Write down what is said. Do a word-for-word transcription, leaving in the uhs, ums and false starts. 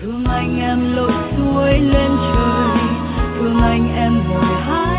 thương anh em lội suối lên trời, thương anh em vội hát